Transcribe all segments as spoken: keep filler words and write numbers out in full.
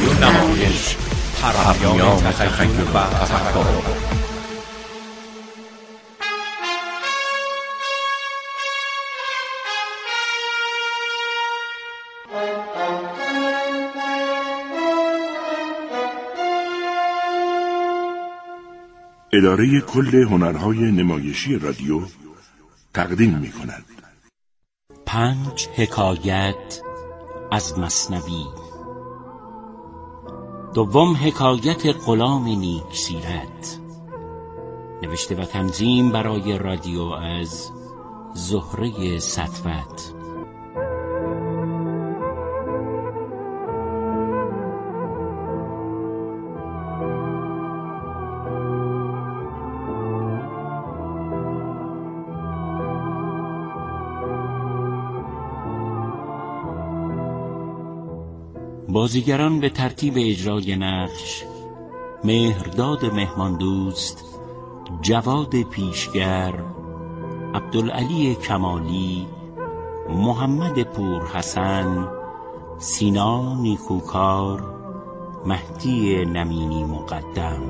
رادیو نمایش، پرهمیان تخیل و تفکر. اداره کل هنرهای نمایشی رادیو تقدیم می کند پنج حکایت از مثنوی. دوم حکایت غلام نیک سیرت، نوشته و تنظیم برای رادیو از زهره سطوت. بازیگران به ترتیب اجرای نقش: مهرداد مهماندوست، جواد پیشگر، عبدالعلی کمالی، محمد پورحسن، سینا نیکوکار، مهدی نمینی مقدم.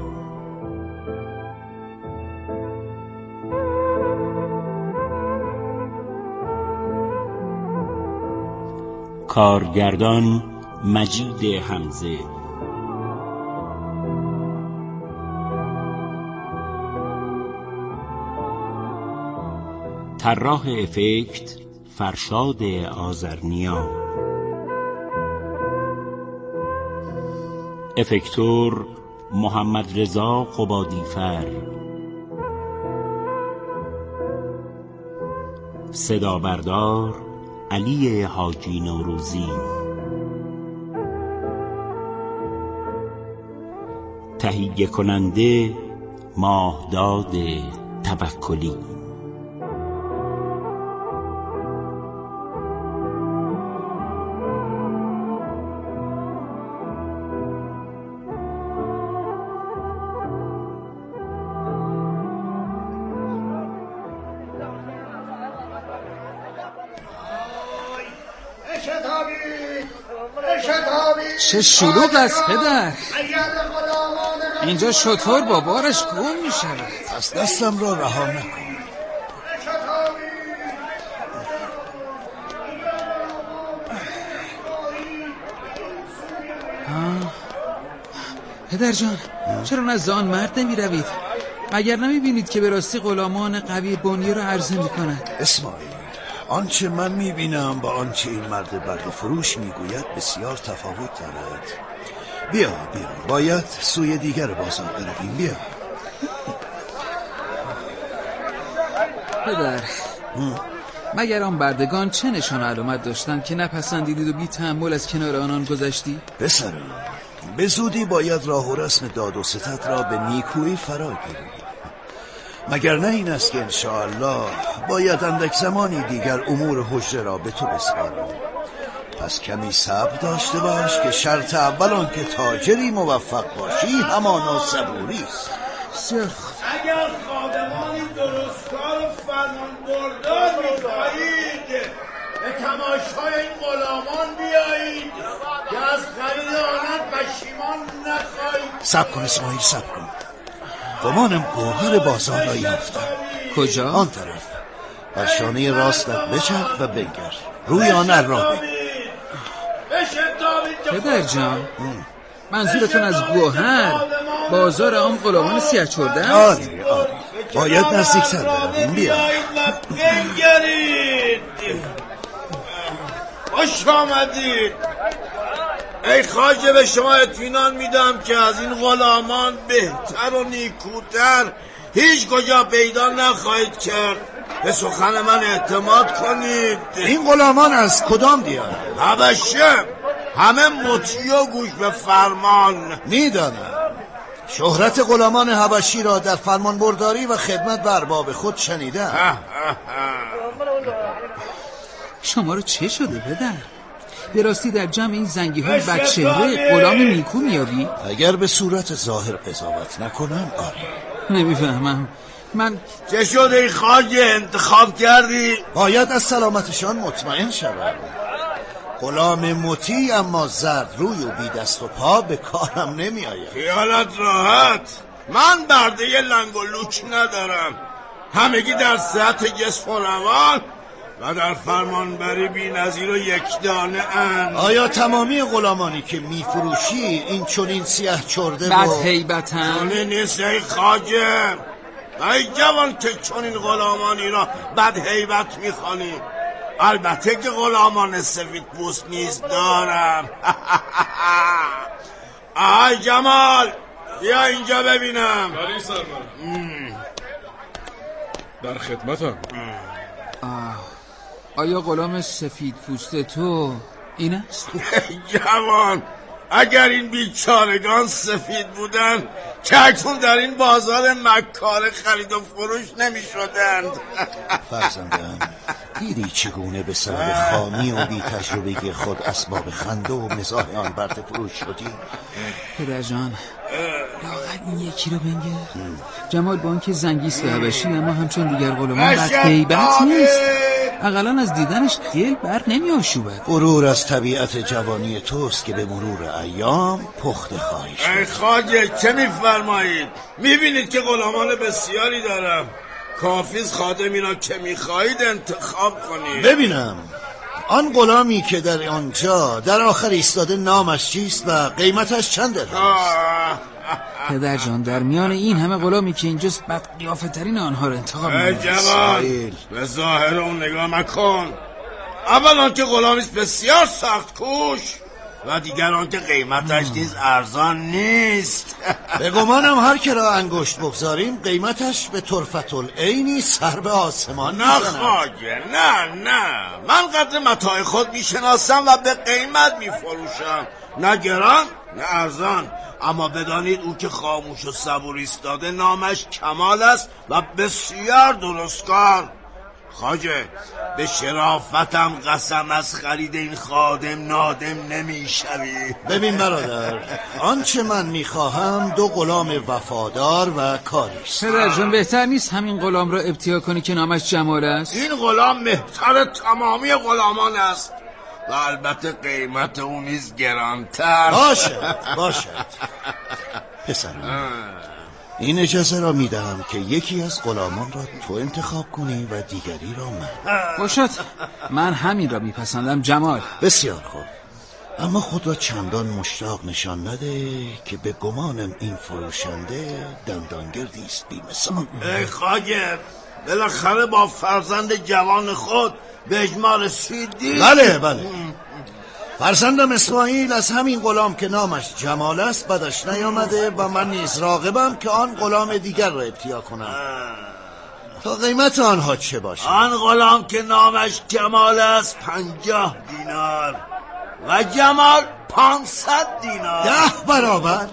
کارگردان مجید حمزه. طراح افکت فرشاد آذرنیا. افکتور محمد رضا قبادیفر. صدا بردار علی حاجی نوروزی. تهیه کننده ماهداد توکلی. چه شلوغ است پدر، اینجا شطور با بارش گم می شود. پس دستم را رها نکن. پدر جان، چرا نزد مرد نمی روید؟ مگر نمی بینید که به راستی غلامان قوی بنیه را عرضه می کند؟ اسماعیل، آنچه من می بینم با آنچه این مرد برد فروش می گوید بسیار تفاوت دارد. بیا بیا، باید سوی دیگر بازار برویم. بیا پدر، مگر آن بردگان چه نشان علامت داشتند که نپسندیدید و بی تأمل از کنار آنان گذشتی؟ پسرم، به زودی باید راه و رسم داد و ستد را به نیکویی فرا گیریم. مگر نه این است که انشاءالله باید اندک زمانی دیگر امور حجره را به تو بسپارم. پس کمی صبر داشته باش که شرط اول آن که تاجری موفق باشی همانا صبوری است. اگر خادمانی درستکار و فرمان بردار می‌خواهید به تماشای این غلامان بیایید که از خرید آنان پشیمان نخواهید. صبر کن اسماعیل، صبر کن. گمانم گوهر بازار را یافتم. کجا؟ آن طرف. بر شانه راستت بچرخ و بنگر، روی آن را بین. پدر جان، منظورتون از گوهر بازار آن غلامان سیاه چرده؟ آره آره، باید نزدیکتر برویم. بیا بنگرید. خوش آمدید. ای خواجه، به شما اطمینان میدم که از این غلامان بهتر و نیکوتر هیچ کجا پیدا نخواهید کرد. به سخن من اعتماد کنید. این غلامان از کدام دیار؟ حبشه. همه مطیع و گوش به فرمان. میدانم. شهرت غلامان حبشی را در فرمان برداری و خدمت به ارباب خود شنیدم. شما رو چه شده پدر؟ به راستی در جمع این زنگی های بدچهره غلام نیکو میابی؟ اگر به صورت ظاهر قضاوت نکنم آره. نمیفهمم. من چه شده ای خواجه، انتخاب کردی؟ باید از سلامتشان مطمئن شوم. غلام مطیع اما زرد روی و بی دست و پا به کارم نمی آید. خیالت راحت، من برده لنگ و لوک ندارم، همگی در صحت جسم و روان و در فرمانبری بی نظیر و یک دانه اند. آیا تمامی غلامانی که می فروشی این چنین سیاه چرده بد و هیبتن؟ چنین نیست ای خواجه، ای جوان که چنین غلامانی را بد هیبت می خوانی. البته که غلامان سفید پوست نیز دارم. آی جمال بیا اینجا ببینم. بله سرور، در خدمتم. آیا غلام سفید پوست تو این است؟ جوان، اگر این بیچارگان سفید بودن که اکنون در این بازار مکاره خرید و فروش نمی شدند. فرزندم، دیدی چگونه به سبب خامی و بی تجربگی خود اسباب خنده و مزاح آن برده فروش شدی؟ پدر جان، لااقل این یکی رو بنگر. جمال با اینکه زنگیست و حبشی اما همچون دیگر غلامان بد هیبت نیست. اقلن از دیدنش خیل بر نمی آشوبد. غرور از طبیعت جوانی توست که به مرور ایام پخته خواهی شد. ای خواجه چه میفرمایید؟ میبینید که غلامان بسیاری دارم، کافیز خادمی را که میخواهید انتخاب کنید. ببینم آن غلامی که در آنجا در آخر ایستاده نامش چیست و قیمتش چند درهم است؟ پدر جان، در میان این همه غلامی که اینجاست بد قیافه ترین آنها را انتخاب ای می‌کنید. جوان، به ظاهر اون نگاه مکن. اولا که غلامیست بسیار سخت کوش و دیگران که قیمتش نیز ارزان نیست. به گمانم هر که را انگشت بگذاریم قیمتش به طرفت العینی سر به آسمان نه می‌زند. خواجه، نه نه، من قدر متاع خود میشناسم و به قیمت میفروشم، نه گران نه ارزان. اما بدانید او که خاموش و صبور ایستاده نامش کمال است و بسیار درستکار. خواجه، به شرافتم قسم از خرید این خادم نادم نمیشوی. ببین برادر، آنچه من میخواهم دو غلام وفادار و کاریست. پدر جان، بهتر نیست همین غلام را ابتیا کنی که نامش جمال است؟ این غلام مهتر تمامی غلامان است و البته قیمت او نیز گرانتر. باشد باشد پسرم، این اجازه را میدهم که یکی از غلامان را تو انتخاب کنی و دیگری را من. باشد، من همین را میپسندم جمال. بسیار خوب، اما خود را چندان مشتاق نشان نده که به گمانم این فروشنده دندانگردی است بی‌مثال. ای خواجه، بالاخره با فرزند جوان خود به اجماع رسیدی؟ بله بله، فرزندم اسماعیل از همین غلام که نامش جمال است بدش نیامده و من نیز راغبم که آن غلام دیگر را ابتیا کنم. تا قیمت آنها چه باشه؟ آن غلام که نامش جمال است پنجاه دینار و جمال پانصد دینار. ده برابر؟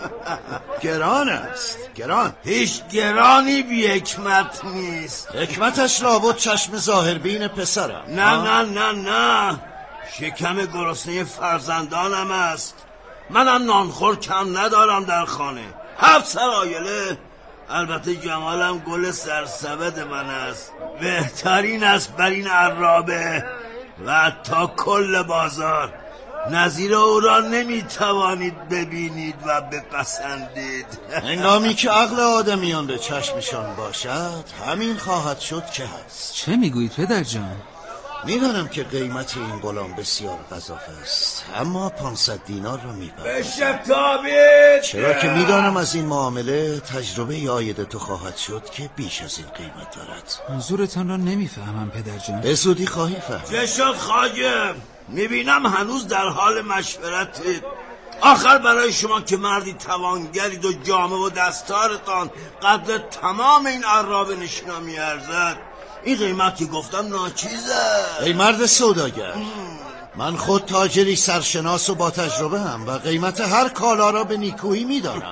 گران است، گران. هیچ گرانی بی حکمت نیست. حکمتش لابد چشم ظاهربین پسرم. نه نه نه نه، شکم گرسنه فرزندانم است. منم نانخور کم ندارم در خانه، هفت سرایله. البته جمالم گل سرسبد من است، بهترین است بر این عرابه و تا کل بازار. نظیر او را نمیتوانید ببینید و بپسندید. هنگامی که عقل آدمیان به چشمشان باشد همین خواهد شد که هست. چه میگویید پدر جان؟ میدانم که قیمت این غلام بسیار گزاف است، اما پانصد دینار را میبرم. بشتابید، چرا که میدانم از این معامله تجربه آینده تو خواهد شد که بیش از این قیمت دارد. منظورتان را نمیفهمم پدر جان. به زودی خواهی فهمید. چه شد خواجه؟ میبینم هنوز در حال مشورتید. آخر برای شما که مردی توانگرید و جامه و دستارتان قدر تمام این عرابه نشینا میارزد، این قیمتی گفتم ناچیزه. ای مرد سوداگر، من خود تاجری سرشناس و با تجربه هم و قیمت هر کالا را به نیکویی میدانم.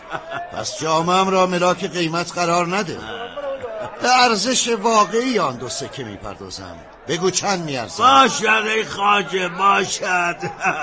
پس جامم را ملاک قیمت قرار نده. به ارزش واقعی آن دو سکه میپردازم. بگو چند میارزد؟ باشد ای خواجه، باشد.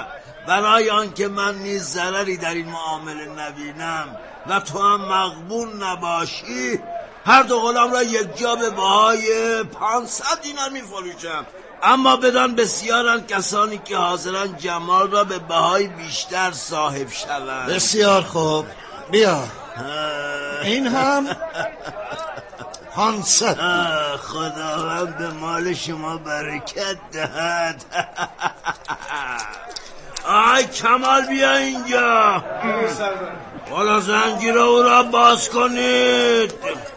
برای آن که من نیز ضرری در این معامله نبینم و تو هم مغبون نباشی، هر دو غلام را یک جا به بهای پانصد دینار می فروشم. اما بدان بسیارن کسانی که حاضرن جمال را به بهای بیشتر صاحب شوند. بسیار خوب، بیا. این هم پانصد. خداوند به مال شما برکت دهد. آی کمال بیا اینجا. بالا زنجیر او را باز کنید.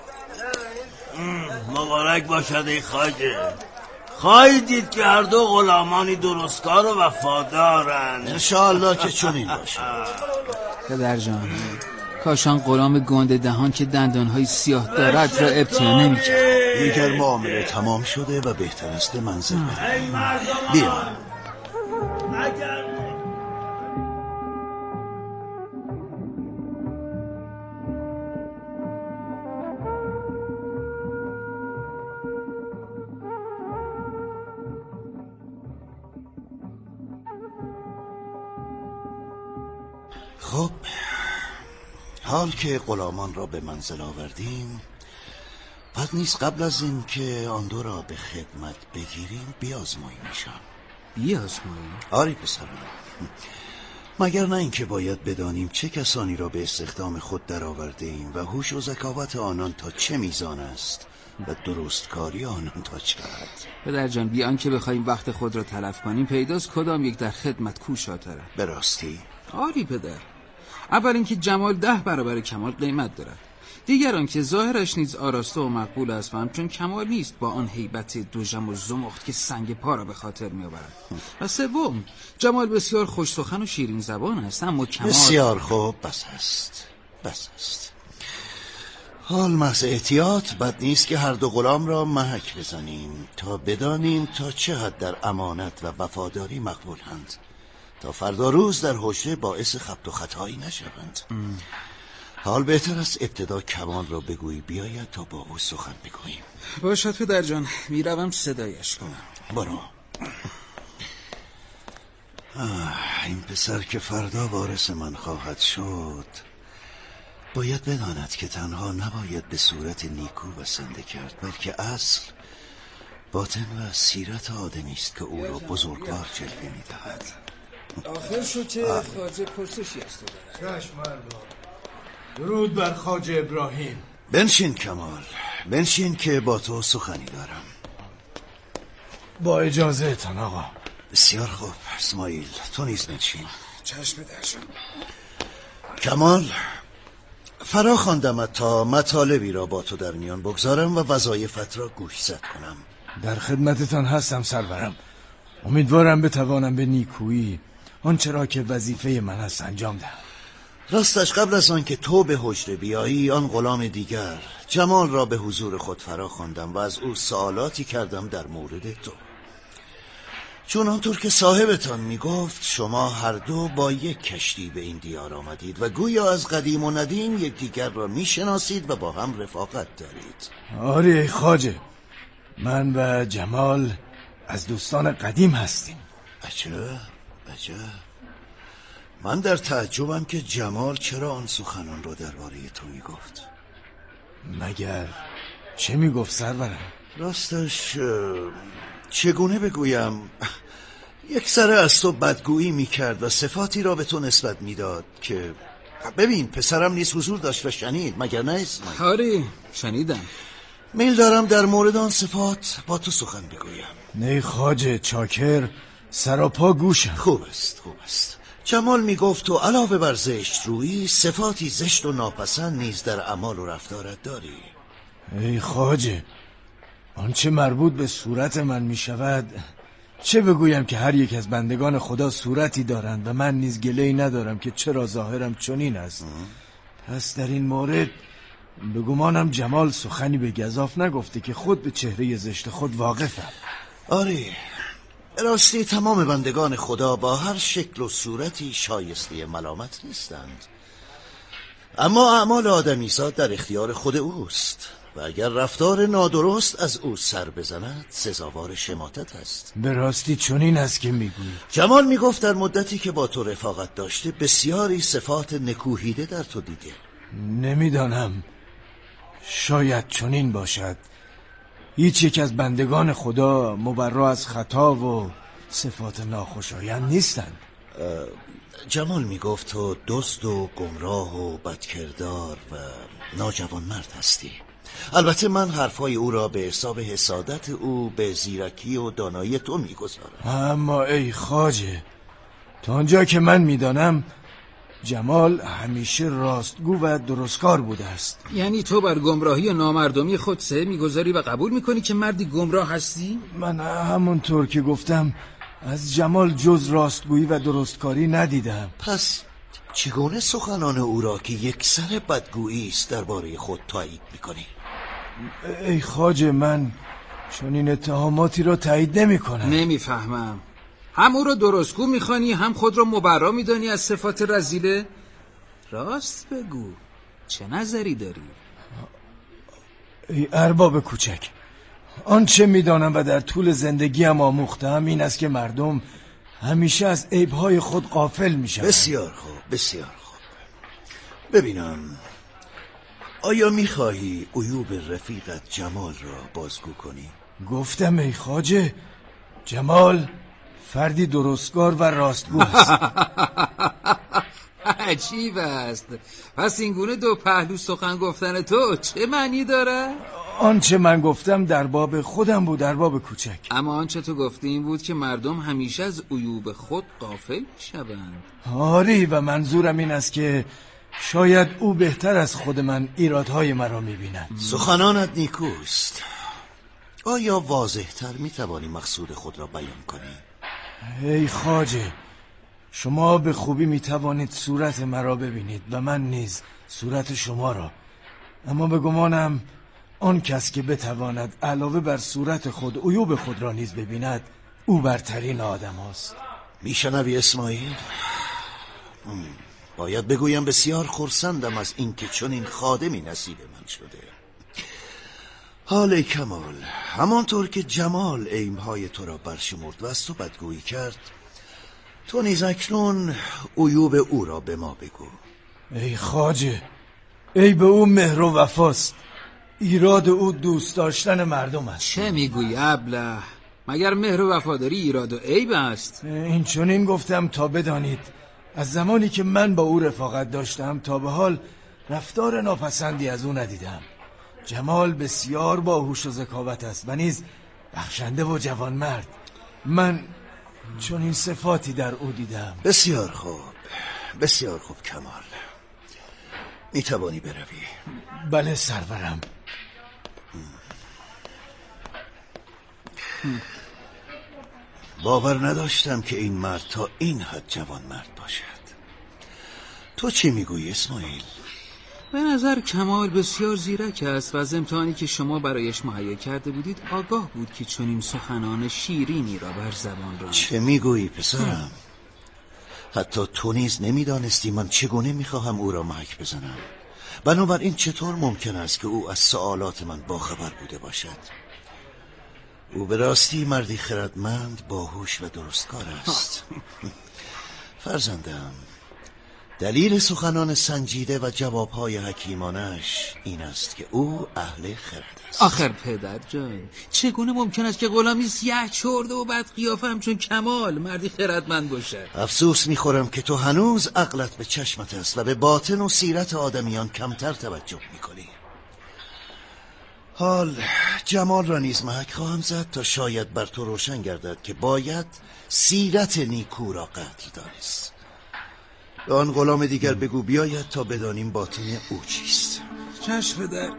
مبارک باشد ای خواجه. خواهید دید که هر دو غلامانی درستکار و وفادارند. انشاءالله که چنین باشد. پدر جان، کاشان غلام گنده دهان که دندانهای سیاه دارد را ابتلا نمی‌کرد. دیگر معامله تمام شده و بهتر است منزل برویم. بیا. خب، حال که غلامان را به منزل آوردیم، بد نیست قبل از این که آن دو را به خدمت بگیریم بیازماییمشان. بیازمایی؟ آری پسرم، مگر نه اینکه باید بدانیم چه کسانی را به استخدام خود در آورده ایم و هوش و ذکاوت آنان تا چه میزان است و درستکاری آنان تا چه حد. پدر جان، بیان که بخوایم وقت خود را تلف کنیم پیداست کدام یک در خدمت کوشاتره. به راستی؟ آری پدر. اول اینکه جمال ده برابر کمال قیمت دارد، دیگر آنکه ظاهرش نیز آراسته و مقبول است و همچون کمال نیست با آن هیبت دوژم و زمخت که سنگ پا را به خاطر می آورد. و سوم، جمال بسیار خوش سخن و شیرین زبان است، اما کمال بسیار خوب. بس است بس است حال محض احتیاط بد نیست که هر دو غلام را محک بزنیم تا بدانیم تا چه حد در امانت و وفاداری مقبولند، تا فردا روز در حوشه باعث خبط و خطایی نشوند. حال بهتر است ابتدا کمال را بگویی بیاید تا با او سخن بگوییم. باشد پدر جان، میروم صدایش کنم. برو. این پسر که فردا وارث من خواهد شد باید بداند که تنها نباید به صورت نیکو بسنده کرد، بلکه اصل باطن و سیرت آدمی است که او را بزرگوار جلوه می‌دهد. آخر شد که خواجه پرسشی است دارد. درود بر خواجه ابراهیم. بنشین کمال، بنشین که با تو سخنی دارم. با اجازه تان آقا. بسیار خوب اسماعیل، تو نیز بنشین. چشم درشان. کمال، فرا خواندمت تا مطالبی را با تو در میان بگذارم و وظایفت را گوشزد کنم. در خدمتتان هستم سرورم. امیدوارم بتوانم به نیکویی آنچه را که وظیفه من هست انجام دهم. راستش قبل از آن که تو به حجره بیایی آن غلام دیگر جمال را به حضور خود فرا خواندم و از او سوالاتی کردم در مورد تو، چون آنطور که صاحبتان میگفت شما هر دو با یک کشتی به این دیار آمدید و گویا از قدیم و ندیم یکدیگر را میشناسید و با هم رفاقت دارید. آری ای خواجه، من و جمال از دوستان قدیم هستیم. عجب عجب. من در تعجبم که جمال چرا آن سخنان را درباره تو میگفت. مگر چه میگفت سرورم؟ راستش چگونه بگویم، یک سره از تو بدگویی میکرد و صفاتی را به تو نسبت میداد که ببین پسرم نیز حضور داشت و شنید، مگر نه اسماعیل؟ آری شنیدم. میل دارم در مورد آن صفات با تو سخن بگویم. نه خواجه، چاکر سراپا گوشم. خوب است خوب است. جمال میگفت تو علاوه بر زشت رویی صفاتی زشت و ناپسند نیز در اعمال و رفتارت داری. ای خواجه، آنچه مربوط به صورت من می شود چه بگویم که هر یک از بندگان خدا صورتی دارند و من نیز گله‌ای ندارم که چرا ظاهرم چنین است. پس در این مورد به گمانم جمال سخنی به گزاف نگفته که خود به چهره زشت خود واقفم. آری، راستی تمام بندگان خدا با هر شکل و صورتی شایسته ملامت نیستند، اما اعمال آدمیزاد در اختیار خود اوست و اگر رفتار نادرست از او سر بزند سزاوار شماتت است. به راستی چنین است که میگویی. جمال میگفت در مدتی که با تو رفاقت داشته بسیاری صفات نکوهیده در تو دیده. نمیدانم، شاید چنین باشد، هیچ یک از بندگان خدا مبرا از خطا و صفات ناخوشایند نیستند. جمال میگفت تو دزد و گمراه و بدکردار و ناجوانمرد هستی. البته من حرفای او را به حساب حسادت او به زیرکی و دانایی تو میگذارم. اما ای خواجه، تا آنجا که من میدانم جمال همیشه راستگو و درستکار بوده است. یعنی تو بر گمراهی و نامردمی خود سه میگذاری و قبول میکنی که مردی گمراه هستی؟ من همونطور که گفتم از جمال جز راستگویی و درستکاری ندیدم. پس چگونه سخنان او را که یک سر بدگویی است درباره خود تایید میکنی؟ ای خواجه، من چون این اتهاماتی را تایید نمی کنم. نمیفهمم. هم او را درستگو میخوانی هم خود را مبرا میدانی از صفات رذیله؟ راست بگو، چه نظری داری؟ ای ارباب کوچک، آنچه میدانم و در طول زندگیم آموختم این است که مردم همیشه از عیبهای خود غافل میشوند. بسیار خوب، بسیار خوب. ببینم، آیا میخواهی عیوب رفیقت جمال را بازگو کنی؟ گفتم ای خواجه، جمال فردی درستگار و راستگو است. عجیب است. پس اینگونه دو پهلو سخن گفتن تو چه معنی داره؟ آنچه من گفتم در باب خودم بود ارباب کوچک. اما آنچه تو گفتی این بود که مردم همیشه از عیوب خود غافل میشوند. آری، و منظورم این است که شاید او بهتر از خود من ایرادهای مرا میبیند. سخنانت نیکوست. آیا واضح‌تر میتوانی مقصود خود را بیان کنی؟ ای خواجه، شما به خوبی میتوانید صورت مرا ببینید و من نیز صورت شما را، اما به گمانم آن کس که بتواند علاوه بر صورت خود عیوب خود را نیز ببیند او برترین آدم هست. میشنوی اسماعیل؟ باید بگویم بسیار خرسندم از اینکه چون این خادمی نصیب من شده. حال کمال، همانطور که جمال عیب‌های تو را برشمرد و از تو بدگویی کرد، تو نیز اکنون عیوب او را به ما بگو. ای خواجه، عیب او مهر و وفاست، ایراد او دوست داشتن مردم است. چه میگویی ابله؟ مگر مهر و وفاداری ایراد و عیب است؟ این چون این گفتم تا بدانید از زمانی که من با او رفاقت داشتم تا به حال رفتار ناپسندی از او ندیدم. جمال بسیار باهوش و ذکاوت است و نیز بخشنده و جوانمرد. من چون این صفاتی در او دیدم. بسیار خوب، بسیار خوب کمال، می توانی بروی. بله سرورم. باور نداشتم که این مرد تا این حد جوانمرد باشد. تو چی میگویی اسماعیل؟ به نظر کمال بسیار زیرک است و از امتحانی که شما برایش مهیا کرده بودید آگاه بود که چنین سخنان شیرینی را بر زبان را. چه میگویی پسرم؟ حتی تو نیز نمیدانستی من چگونه میخواهم او را محک بزنم. بنابراین چطور ممکن است که او از سوالات من باخبر بوده باشد؟ او به راستی مردی خردمند، باهوش و درستکار است. فرزندم، دلیل سخنان سنجیده و جوابهای حکیمانش این است که او اهل خرد است. آخر پدر جان، چگونه ممکن است که غلامی سیاه چرده و بد قیافه همچون کمال مردی خردمند باشد؟ افسوس میخورم که تو هنوز عقلت به چشمت است و به باطن و سیرت آدمیان کمتر توجه میکنی. حال جمال را نیز محک خواهم زد تا شاید بر تو روشن گردد که باید سیرت نیکو را قدر دانست. به آن غلام دیگر بگو بیاید تا بدانیم باطن او چیست. چشم پدر.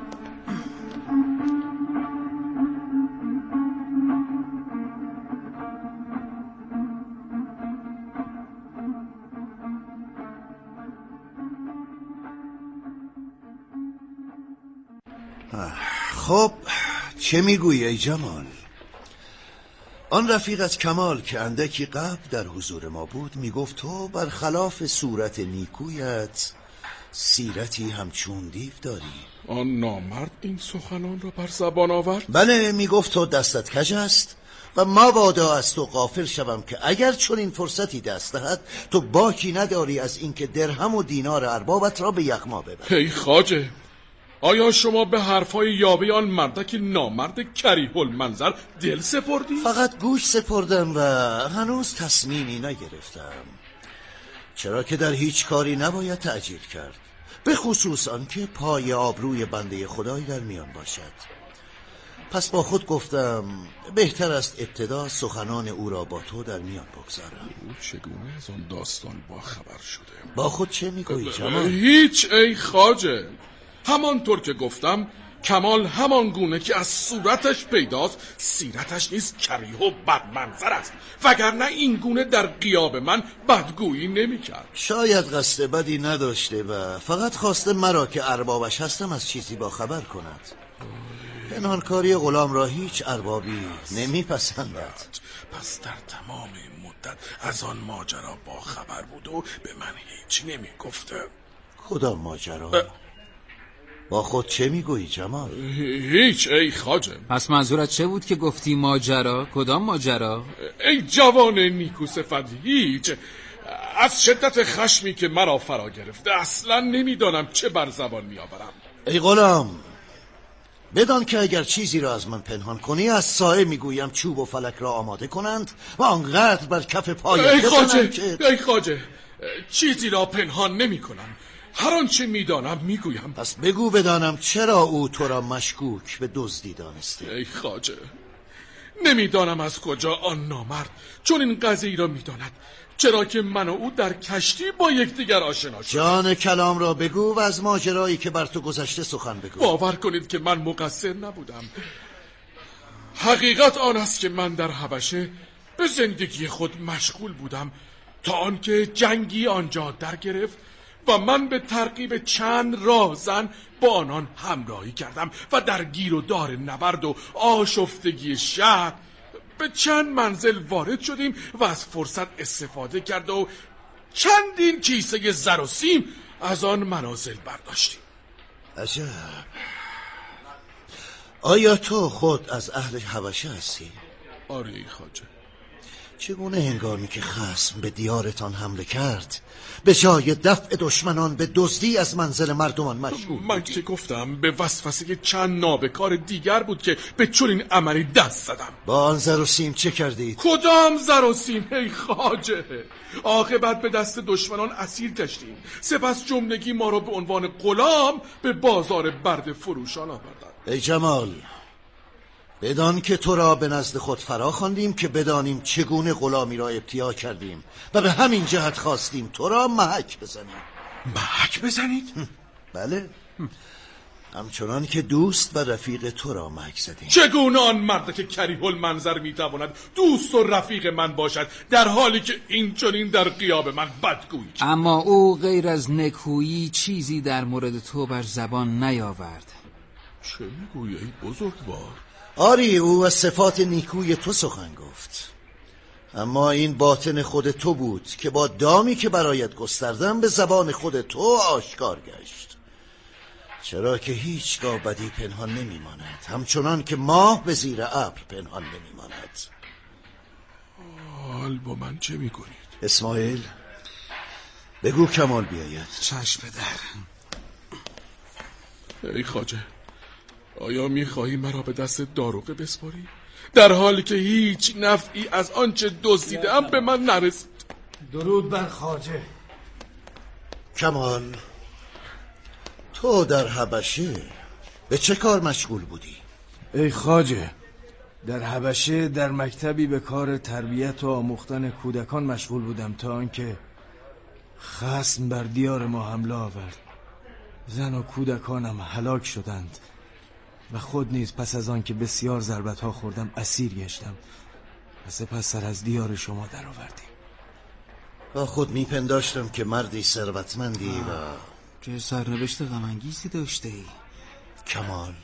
خب چه میگویی ای جمال؟ آن رفیقت کمال که اندکی قبل در حضور ما بود میگفت تو برخلاف صورت نیکویت سیرتی همچون دیو داری. آن نامرد این سخنان را بر زبان آورد؟ بله، میگفت تو دستت کج است و مبادا از تو غافل شوم که اگر چون این فرصتی دست دهد تو باکی نداری از اینکه درهم و دینار اربابت را به یغما ببری. ای خواجه، آیا شما به حرفهای یاوه آن مردک نامرد کریه المنظر دل سپردی؟ فقط گوش سپردم و هنوز تصمیمی نگرفتم، چرا که در هیچ کاری نباید تعجیل کرد، به خصوص آن که پای آبروی بنده خدای در میان باشد. پس با خود گفتم بهتر است ابتدا سخنان او را با تو در میان بگذارم. او چگونه از آن داستان با خبر شده؟ با خود چه میگویی جمال؟ هیچ ای خواجه. همانطور که گفتم کمال همان گونه که از صورتش پیداست سیرتش نیز کریه و بدمنظر است، وگرنه این گونه در غیاب من بدگویی نمی کرد. شاید قصد بدی نداشته و فقط خواسته مرا که اربابش هستم از چیزی با خبر کند. پنهانکاری غلام را هیچ اربابی نمیپسندد. پس در تمام مدت از آن ماجرا با خبر بود و به من هیچ نمی گفته. کدام ماجرا؟ با خود چه میگویی جمال؟ هیچ ای خواجه. پس منظورت چه بود که گفتی ماجرا؟ کدام ماجرا؟ ای جوان نیکو صفت، هیچ. از شدت خشمی که مرا فرا گرفته اصلا نمیدانم چه بر زبان میآورم. ای غلام، بدان که اگر چیزی را از من پنهان کنی از سایه میگویم چوب و فلک را آماده کنند و آنقدر بر کف پایت بزنند که... ای خواجه، چیزی را پنهان نمی کنم، هر آنچه میدانم میگویم. پس بگو بدانم چرا او تو را مشکوک به دزدی دانسته؟ ای خواجه، نمیدانم از کجا آن نامرد چون این قضیه را میداند، چرا که من و او در کشتی با یکدیگر آشنا شدیم. جان کلام را بگو و از ماجرایی که بر تو گذشته سخن بگو. باور کنید که من مقصر نبودم. حقیقت آن است که من در حبشه به زندگی خود مشغول بودم تا آنکه جنگی آنجا در گرفت و من به ترغیب چند راهزن با آنان همراهی کردم و در گیر و دار نبرد و آشفتگی شهر به چند منزل وارد شدیم و از فرصت استفاده کرد و چندین کیسه زر و سیم از آن منازل برداشتیم. عجب. آیا تو خود از اهل حبشه هستی؟ آره ای خواجه. چگونه هنگامی که خصم به دیارتان حمله کرد به جای دفع دشمنان به دزدی از منزل مردمان مشغول بودی؟ من که گفتم به وسوسه چند نابکار دیگر بود که به چنین عملی دست زدم. با آن زر و سیم چه کردید؟ کدام زر و سیم ای خواجه؟ عاقبت به دست دشمنان اسیر کشتیم، سپس جملگی ما را به عنوان غلام به بازار برده فروشان آوردند. ای جمال، بدان که تو را به نزد خود فرا خواندیم که بدانیم چگونه غلامی را ابتیا کردیم و به همین جهت خواستیم تو را محک بزنیم. محک بزنید؟ بله، همچنان که دوست و رفیق تو را محک زدیم. چگونه آن مرد که کریه المنظر میتواند دوست و رفیق من باشد در حالی که این چنین در غیاب من بدگویی کرد؟ اما او غیر از نکویی چیزی در مورد تو بر زبان نیاورد. چه میگویی ای بزرگوار؟ آری، او از صفات نیکوی تو سخن گفت، اما این باطن خود تو بود که با دامی که برایت گستردم به زبان خود تو آشکار گشت، چرا که هیچگاه بدی پنهان نمیماند، همچنان که ماه به زیر ابر پنهان نمیماند. حال با من چه میکنید؟ اسماعیل، بگو کمال بیاید. چشم پدر. ای خواجه، آیا میخواهی مرا به دست داروغه بسپاری؟ در حالی که هیچ نفعی از آنچه دزدیده‌ام به من نرسید. درود بر خواجه. کمال، تو در حبشه به چه کار مشغول بودی؟ ای خواجه، در حبشه در مکتبی به کار تربیت و آموختن کودکان مشغول بودم تا آنکه خصم بر دیار ما حمله آورد. زن و کودکانم هلاک شدند و خود نیز پس از آن که بسیار ضربت‌ها خوردم اسیر گشتم و سپس سر از دیار شما در آوردیم. با خود میپنداشتم که مردی ثروتمندی و چه سرنوشت غم‌انگیزی داشته ای. کمال،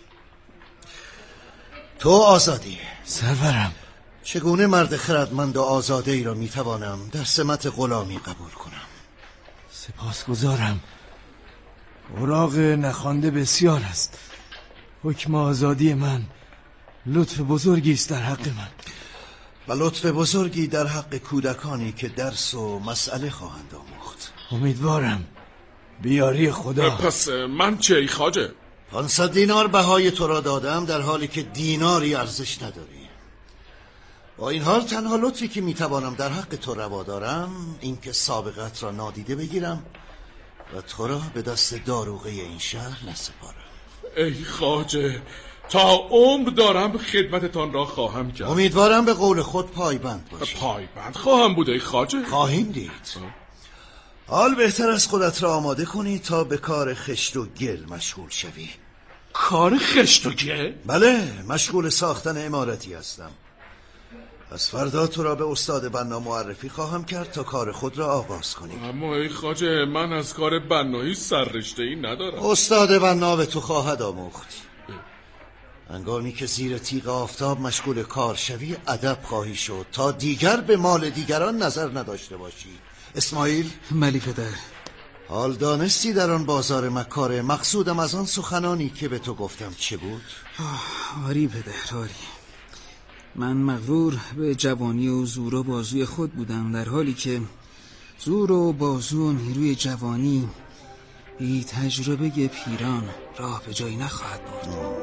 تو آزادی. سرورم، چگونه مرد خردمند و آزاده ای را میتوانم در سمت غلامی قبول کنم؟ سپاسگزارم. اوراق نخوانده بسیار است. حکم آزادی من لطف بزرگی است در حق من و لطف بزرگی در حق کودکانی که درس و مسئله خواهند آموخت. امیدوارم بیاری خدا. پس من چه ای خواجه؟ پانصد دینار بهای تو را دادم در حالی که دیناری ارزش نداری. با این حال تنها لطفی که میتوانم در حق تو روا دارم این که سابقت را نادیده بگیرم و تو را به دست داروغه این شهر نسپارم. ای خواجه، تا عمر دارم خدمتتان را خواهم کرد. امیدوارم به قول خود پایبند باشی. پایبند خواهم بود ای خواجه. خواهیم دید. حال بهتر از خودت را آماده کنی تا به کار خشت و گل مشغول شوی. کار خشت و گل؟ بله، مشغول ساختن عمارتی هستم. از فردا تو را به استاد بنا معرفی خواهم کرد تا کار خود را آغاز کنی. اما ای خواجه، من از کار بنایی سررشته‌ای ندارم. استاد بنا به تو خواهد آموخت. هنگامی که زیر تیغ آفتاب مشغول کار شوی ادب خواهی شد تا دیگر به مال دیگران نظر نداشته باشی. اسماعیل؟ بلی پدر. حال دانستی در آن بازار مکاره مقصودم از آن سخنانی که به تو گفتم چه بود؟ آری پدر، آری. من مغرور به جوانی و زور و بازوی خود بودم، در حالی که زور و بازو و نیروی جوانی بی تجربه پیران راه به جایی نخواهد برد.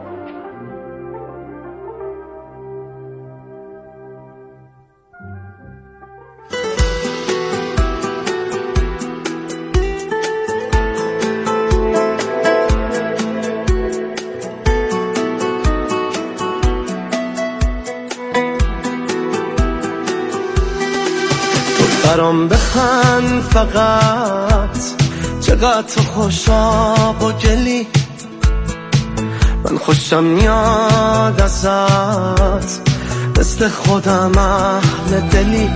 برام بخند فقط، چقدر تو خوشاب و گلی، من خوشم میاد ازت، مثل خودم اهل دلی،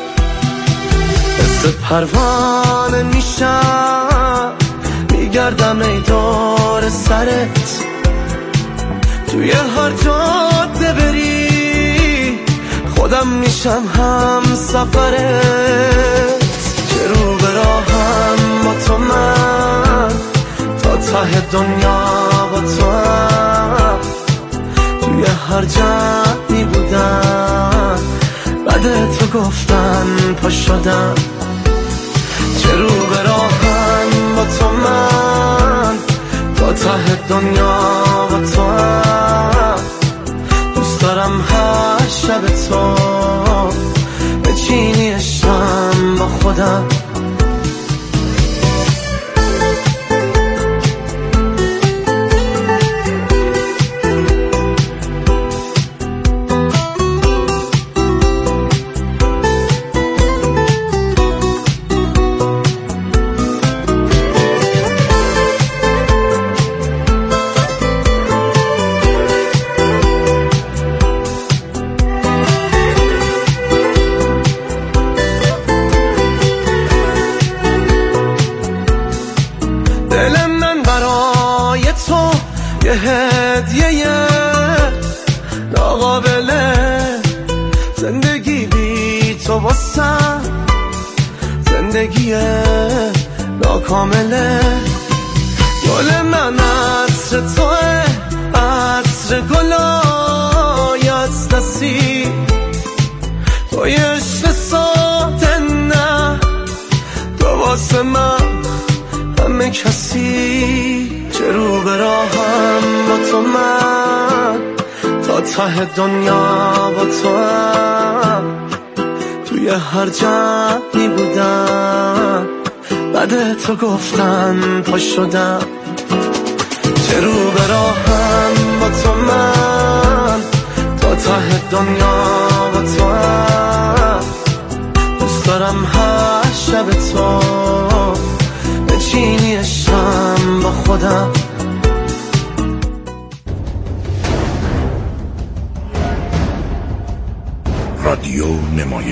مثل پروانه میشم میگردم ای دور سرت، توی هر جاده بری خودم میشم هم سفرت، که رو به راهم با تو من، تا ته دنیا با تو هم، توی هر جمعی بودم بعد تو گفتن پا شدم، که رو به راهم با تو من، تا ته دنیا با تو هم، دوست دارم هر شب تو بچینی عشقم با خودم. هدیه ناقابله، زندگی بی تو واسم زندگی ناکامله، گل من عطر توه، عطر گلای از دستی، توی عشق ساده نه، تو واسه من همه کسی، چه رو به راهم با تو من، تا ته دنیا با تو هم، توی هر جمعی بودم بعد تو گفتن پا شدم، چه رو به راهم با تو من، تا ته دنیا با تو هم، دوست دارم هر شب تو بچینی عشقم با خودم. رادیو نمایش